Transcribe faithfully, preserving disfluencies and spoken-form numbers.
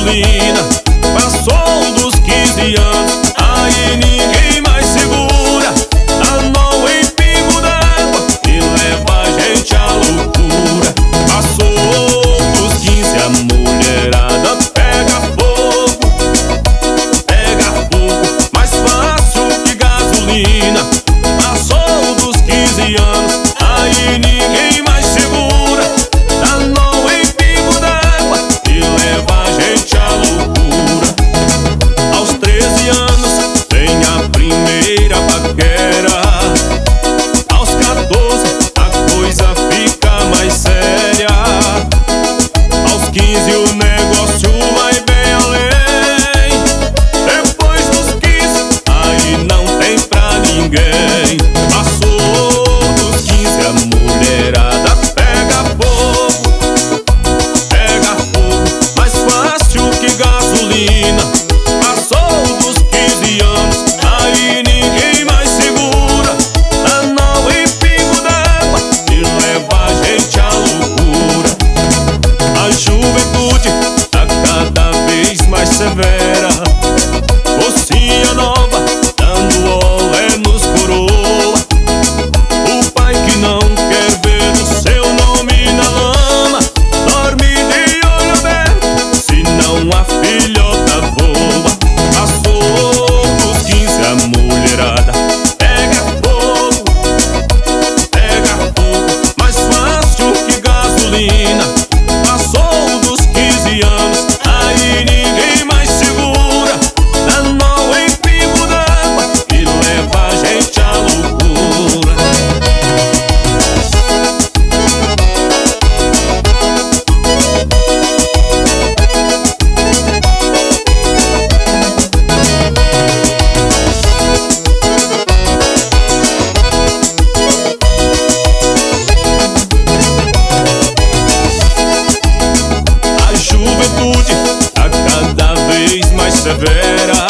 gasolina. Passou dos quinze anos, aí ninguém mais segura. Dá nó em pingo d'água e leva a gente à loucura. Passou dos quinze, a mulherada pega fogo, pega fogo, mais fácil que gasolina. Passou dos quinze anos, aí ninguém mais segura. Dá nó em pingo d'água e leva a gente à loucura. Aos treze anos vem a primeira paquera. Aos quatorze a coisa fica mais séria. Aos quinze o negócio vai bem além. Depois dos quinze aí não tem pra ninguém. Passou dos quinze, a mulherada pega fogo, pega fogo, mais fácil que gasolina. Passou dos quinze anos, aí ninguém mais segura. Dá nó em pingo d'água e leva a gente à loucura. A juventude tá cada vez mais severa. Mocinha nova dando olé nos coroa. O pai que não quer ver o seu nome na lama dorme de olho aberto, senão a filhota voa. Passou dos quinze, a mulherada pega fogo, pega fogo, mais fácil que gasolina. Passou dos quinze anos, aí ninguém mais segura. Dá nó em pingo d'água e leva a gente à loucura. A juventude tá cada vez mais severa.